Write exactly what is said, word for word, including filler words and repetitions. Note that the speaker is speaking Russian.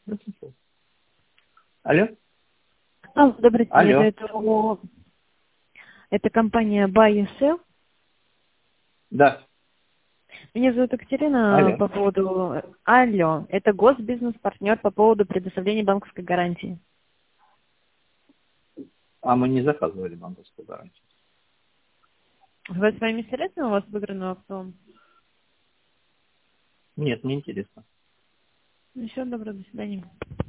Алло? Алло, добрый день. Алло. Это, это, это компания Buy Yourself. Да. Меня зовут Екатерина Алло. по поводу... Алло, это госбизнес-партнер по поводу предоставления банковской гарантии. А мы не заказывали банковскую гарантию. Вы своими средствами у вас выигран аукцион? Нет, не интересно. Ну, все, добро, до свидания.